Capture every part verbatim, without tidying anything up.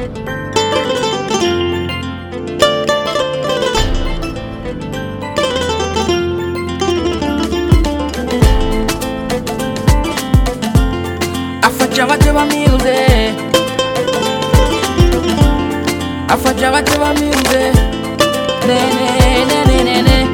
Afajava teva music, afajava teva music, ne ne ne ne ne ne.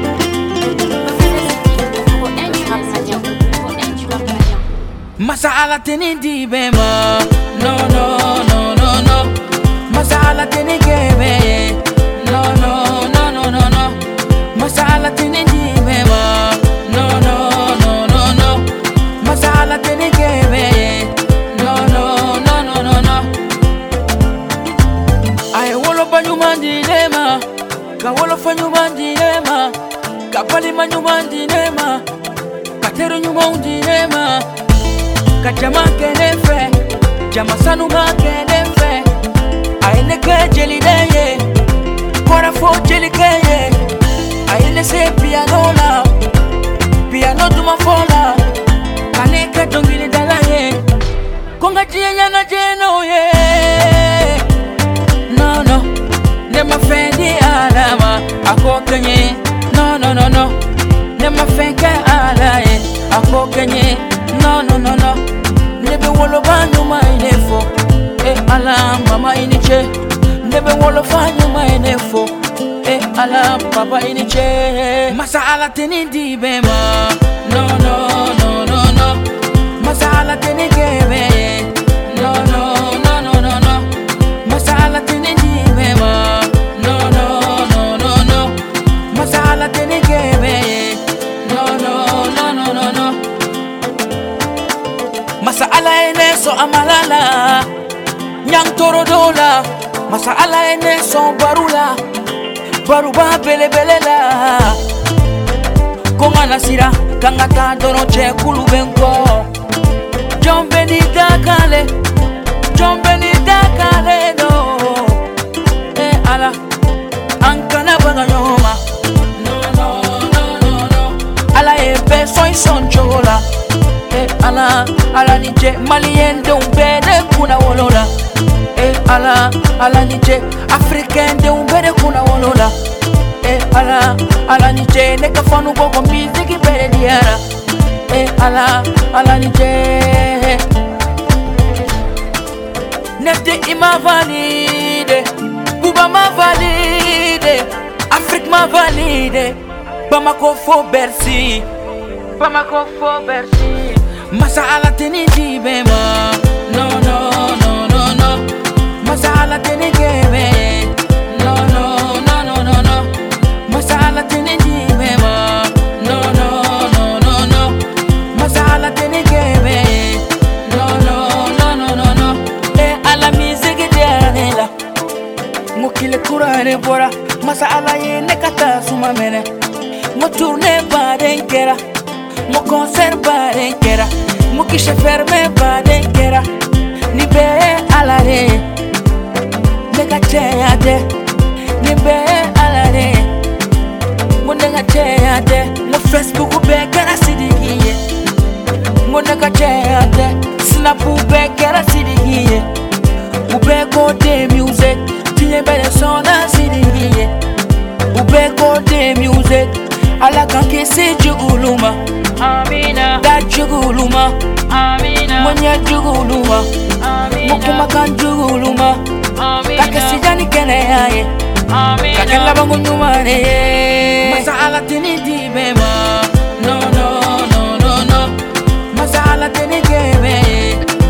Masala teni di bema, no no no no no. Masala teni gebe, no no no no no no. Masala teni di bema, no no no no no. Masala teni gebe, no no no no no no. Ay wolo banyuma di nema, ka wolo fanyuma di nema, ka pali manyuma di nema, ka teru nyuma di nema. Kajama kenefe, jama sanu ma kenefe. Aine ke jeli deye, kora fo jeli keye. Aine se piano la, piano duma fola. Kane ke dongili dala ye, konga jiye nyana jeno ye. No no, nema fendi alama, ako kenye. No no no no, nema fenke ala ye, ako kenye. No no no no. Nebe wolo banyu ma inefo, eh ala mama iniche. Nebe wolo fanyu ma inefo, eh ala papa iniche. Masa ala teni di bema, no no no no no. Masa ala teni gebe, no no no no no no. Masa ala teni di bema, no no no no no. Masa ala teni gebe, no no no no no no. Masa ala ene so amalala, nyang toro dola. Masa ala ene so barula, baruba bele bele la. Konga nasira, kangata dono che kulu benko. John Beni dakale, John Beni dakale no. Eh ala, ankana baganyoma. No no no no no. Ala e beso ison chola. Eh ala, ala nije malien de umbere kuna wolola. Eh ala, ala nije africain de umbere kuna wolola. Eh ala, ala nije neka fanu gogo music bere diara. Eh ala, ala nije nefte ima valide, Buba ma valide, Afrique ma valide. Bamako fo Bercy, Bamako fo Bercy. Masa ala teni di bema, no no no no no. Masa ala teni gebe, no no no no no no. Masa ala teni di bema, no no no no no. Masa ala teni gebe, no no no no no no. E ala musique de anela, mukile kurane bora. Masa ala ye nekata suma mene, mo tourne ba denkera. Mo concert ba denkera, mo kishe ferme ba denkera. Ni be alare, nega cheyade. Ni be alare, mo nega cheyade. Mo Facebook be kera sidigiye, mo nega cheyade. Snap be kera sidigiye, ube go de music. Tinye bele sona sidigiye, ube go de music. Ala kanke se juguluma, Amina. Da juguluma, Amina. Monya juguluma, Amina. Mukuma kan juguluma, Amina. Kake sijani kene yaye, Amina. Kake labangu nyumane. Masa ala teni di bema, no no no no no. Masa ala teni gebe,